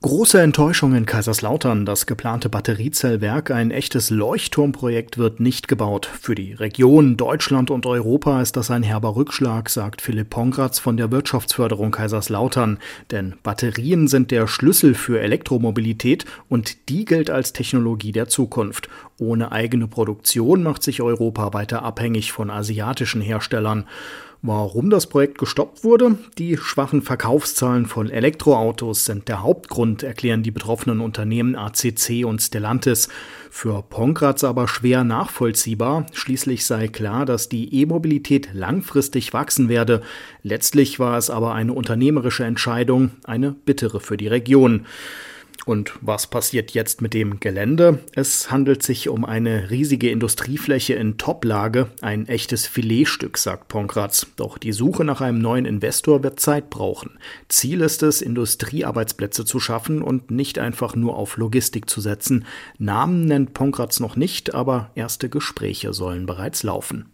Große Enttäuschung in Kaiserslautern. Das geplante Batteriezellwerk, ein echtes Leuchtturmprojekt, wird nicht gebaut. Für die Region, Deutschland und Europa ist das ein herber Rückschlag, sagt Philipp Pongratz von der Wirtschaftsförderung Kaiserslautern. Denn Batterien sind der Schlüssel für Elektromobilität und die gilt als Technologie der Zukunft. Ohne eigene Produktion macht sich Europa weiter abhängig von asiatischen Herstellern. Warum das Projekt gestoppt wurde? Die schwachen Verkaufszahlen von Elektroautos sind der Hauptgrund, erklären die betroffenen Unternehmen ACC und Stellantis. Für Pongratz aber schwer nachvollziehbar. Schließlich sei klar, dass die E-Mobilität langfristig wachsen werde. Letztlich war es aber eine unternehmerische Entscheidung, eine bittere für die Region. Und was passiert jetzt mit dem Gelände? Es handelt sich um eine riesige Industriefläche in Toplage, ein echtes Filetstück, sagt Pongratz. Doch die Suche nach einem neuen Investor wird Zeit brauchen. Ziel ist es, Industriearbeitsplätze zu schaffen und nicht einfach nur auf Logistik zu setzen. Namen nennt Pongratz noch nicht, aber erste Gespräche sollen bereits laufen.